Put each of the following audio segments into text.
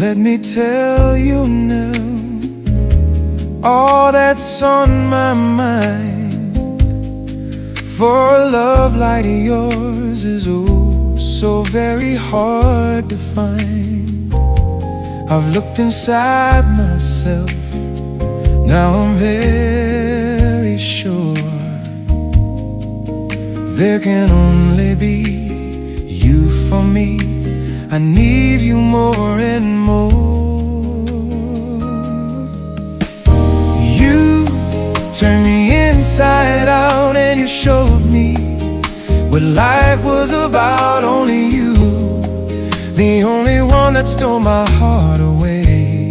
Let me tell you now all that's on my mind. For a love like yours is oh so very hard to find. I've looked inside myself, now I'm very sure there can only be you for me. I need you more and more. You turned me inside out and you showed me what life was about. Only you, the only one that stole my heart away.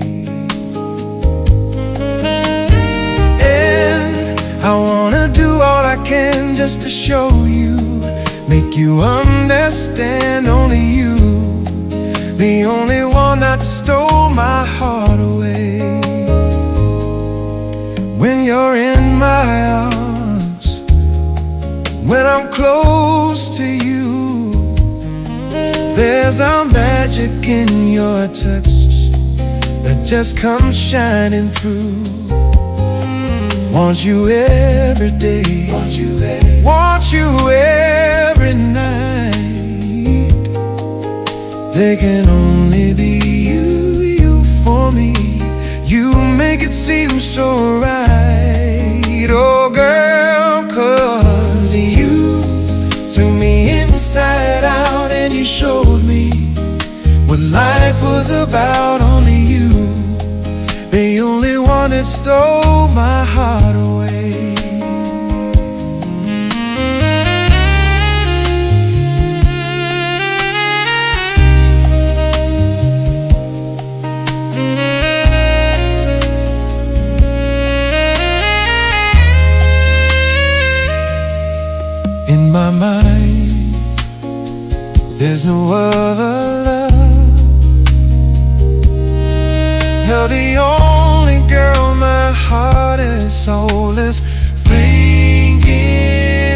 And I wanna do all I can just to show you, make you understand. Only you, the only one that stole my heart away. When you're in my arms, when I'm close to you, there's a magic in your touch that just comes shining through. Want you every day, want you every night. There can only be you for me. You make it seem so right, oh girl, 'cause you took me inside out and you showed me what life was about. Only you, the only one that stole my heart away. In my mind, there's no other love. You're the only girl my heart and soul is thinking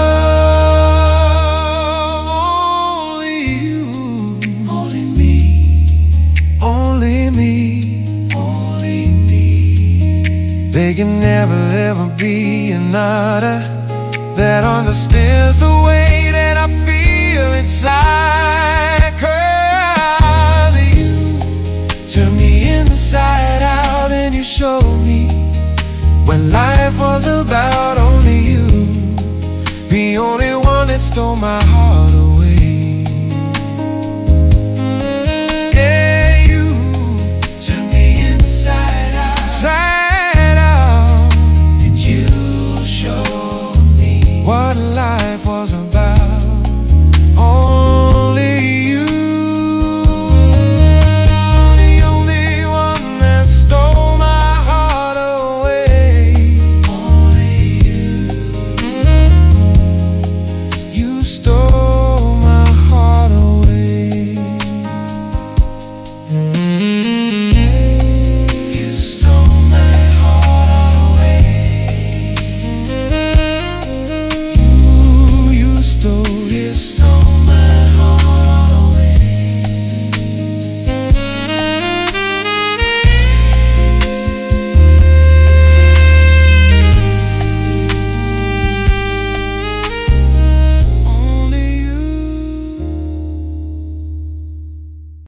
of. Only you, only me, only me, only me. There can never ever be another that understands the way that I feel inside. 'Cause you turned me inside out and you showed me what life was about. Only you, the only one that stole my heart